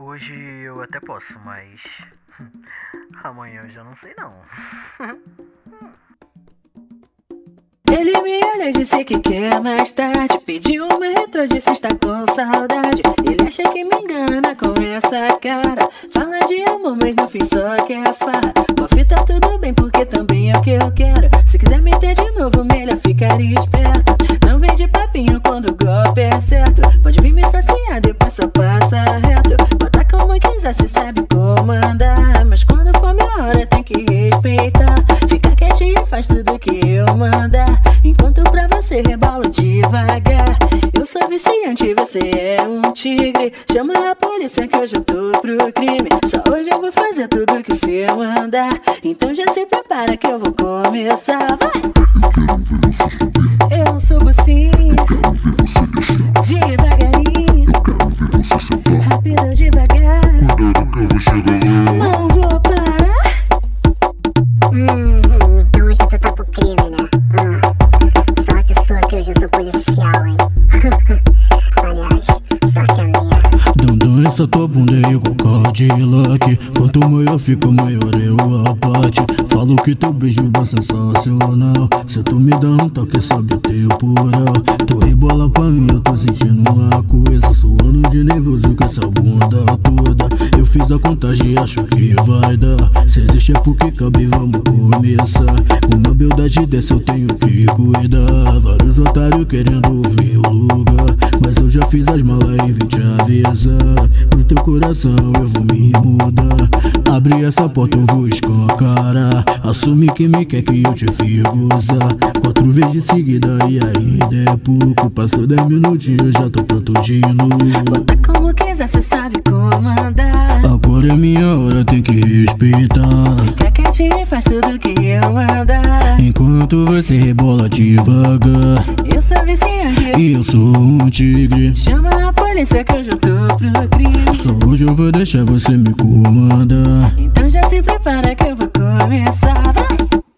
Hoje eu até posso, mas amanhã eu já não sei não. Ele me olha e disse que quer mais tarde. Pediu uma retro, disse está com saudade. Ele acha que me engana com essa cara. Fala de amor, mas no fim só quer farra. Confia, tá tudo bem porque também é o que eu quero. Se quiser me ter de novo, melhor ficar esperto. Não vem de papinho quando o golpe é certo. Pode vir me saciar, depois só passa reto. Bota como quiser, cê sabe comandar. Mas quando for minha hora tem que respeitar. Fica quietinho e faz tudo que eu mandar. Enquanto pra você rebalo devagar. Eu sou viciante, você é um tigre. Chama a polícia que hoje eu tô pro crime. Só hoje eu vou fazer tudo que cê mandar. Então já se prepara que eu vou começar. Vai! Eu subo sim, devagarinho, rápido devagar. Não vou parar. Então hoje tu tá pro crime, né? Sorte sua que hoje eu sou policial, hein? Aliás, sorte a minha. Dando essa tua bunda aí com Cadillac. Quanto maior fica, maior é o abate. Falo que teu beijo é sensacional. Se tu me dá um toque, sabe o temporal. Tu rebola pra mim, eu tô sentindo uma coisa. Suando de nervoso com essa bunda toda. Eu fiz a contagem e acho que vai dar. Se existe é porque cabe, vamos começar. Uma beldade dessa eu tenho que cuidar. Vários otários querendo o meu lugar, mas eu já fiz as malas e vim te avisar. Pro teu coração eu vou me mudar. Abre essa porta, eu vou escancarar. Assume que me quer que eu te fico usar 4 vezes seguida e ainda é pouco. Passou 10 minutinhos, já tô pronto de novo. Bota como quiser, cê sabe comandar. Agora é minha hora, tem que respeitar. Fica quietinho e faz tudo que eu mandar. Enquanto você rebola devagar. Eu sou viciante E eu sou um tigre. Chama a polícia que hoje eu tô pro crime. Só hoje eu vou deixar você me comandar. Então já se prepara que eu vou começar. Vai!